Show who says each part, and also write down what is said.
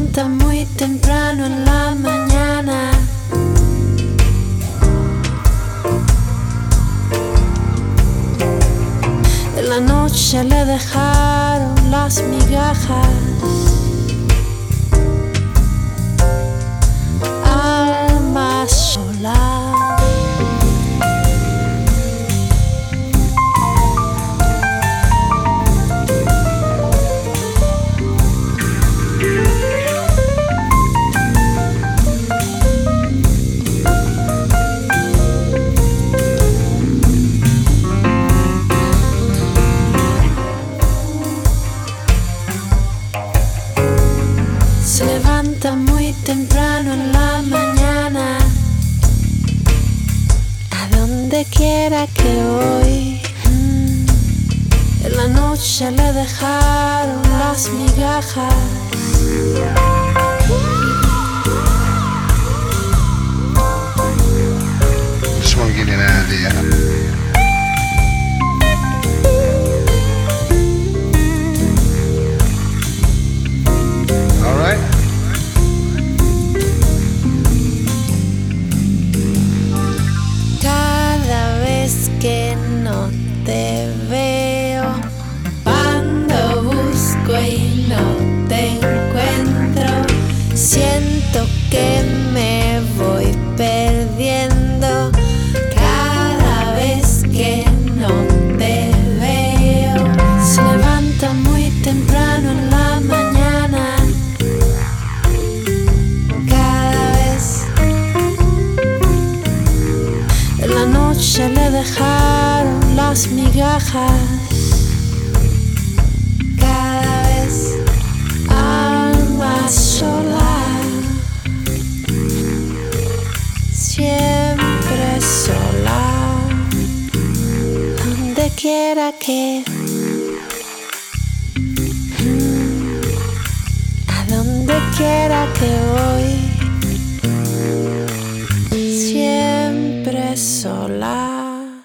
Speaker 1: levanta muy temprano en la mañana. En la noche le dejaron las migajas. Alma sola. Se levanta muy temprano en la mañana. A donde quiera que voy. En la noche le dejaron las migajas.
Speaker 2: Just want to give you an idea.
Speaker 1: Que no te veo, cuando busco y no te encuentro, siento que me voy perdiendo cada vez que no te veo. Se levanta muy temprano en la mañana, cada vez. En la noche le dejaron las migajas. Cada vez alma sola. Siempre sola. Donde quiera que